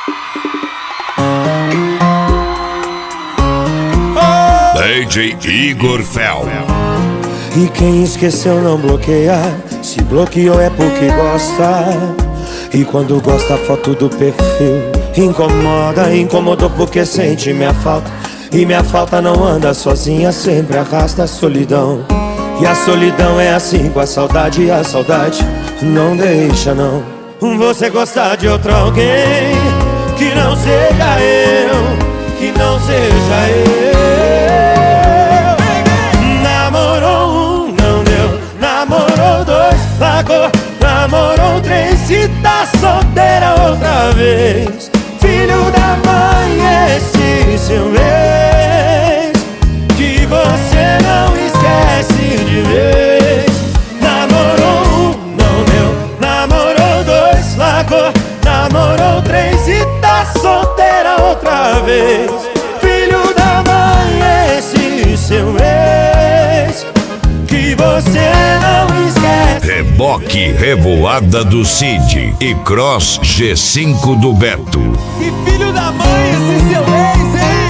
DJ Igor Fel. E quem esqueceu não bloqueia, se bloqueou é porque gosta. E quando gosta a foto do perfil incomoda, incomodou porque sente minha falta. E minha falta não anda sozinha, sempre arrasta a solidão. E a solidão é assim com a saudade, e a saudade não deixa não. Você gostar de outro alguém que não seja eu, que não seja eu. Namorou um, não deu, namorou dois, largou, namorou três, se tá solteira outra vez. Filho da mãe, esse seu ex, que você não esquece de vez. Namorou um, não deu, namorou dois, largou, namorou três, e tá solteira outra vez. Filho da mãe, esse seu ex, que você não esquece. Reboque Revoada do Cid e Cross G5 do Beto. Que filho da mãe esse seu ex, hein?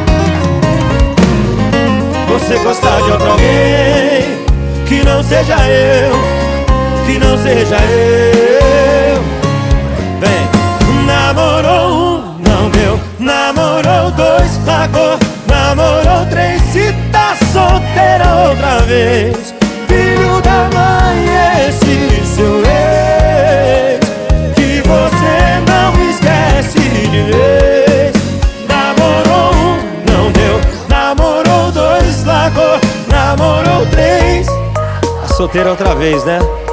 Você gostar de outro alguém que não seja eu, que não seja eu. Vem. Namorou um, não deu, namorou dois, largou, namorou três, se tá solteira outra vez. Filho da mãe, esse seu ex, que você não esquece de vez. Namorou um, não deu, namorou dois, largou, namorou três, tá solteira outra vez, né?